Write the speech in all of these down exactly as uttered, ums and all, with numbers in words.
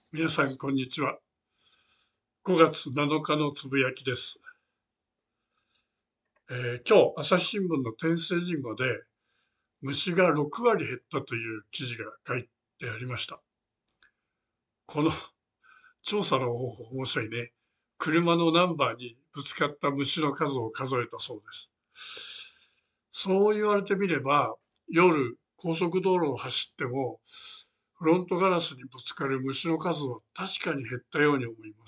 皆さん、こんにちは。ごがつなのかのつぶやきです。えー今日、朝日新聞の天聖人語で、虫がろくわり減ったという記事が書いてありました。この調査の方法、面白いね。車のナンバーにぶつかった虫の数を数えたそうです。そう言われてみれば、夜、高速道路を走っても、フロントガラスにぶつかる虫の数は確かに減ったように思います。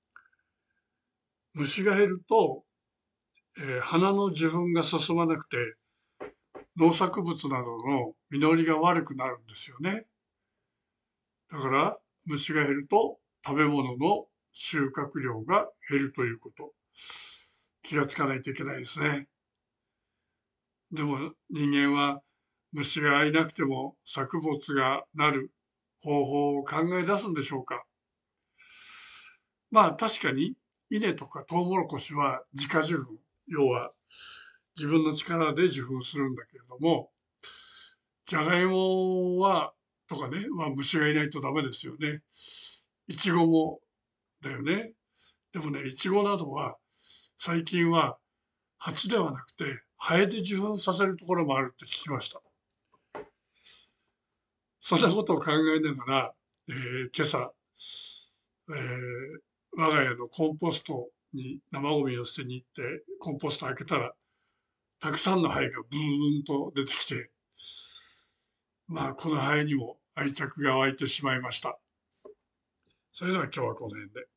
虫が減ると、えー花の受粉が進まなくて、農作物などの実りが悪くなるんですよね。だから虫が減ると食べ物の収穫量が減るということ。気がつかないといけないですね。でも人間は虫がいなくても作物がなる方法を考え出すんでしょうか。まあ確かに稲とかトウモロコシは自家受粉、要は自分の力で受粉するんだけれども、じゃがいもは、とかね、は虫がいないとダメですよね。いちごもだよね。でもね、いちごなどは、最近は蜂ではなくて、ハエで受粉させるところもあるって聞きました。そんなことを考えながら、えー今朝、えー我が家のコンポストに生ゴミを捨てに行って、コンポスト開けたら、たくさんのハエがブーンと出てきて、まあ、このハエにも愛着が湧いてしまいました。それでは今日はこの辺で。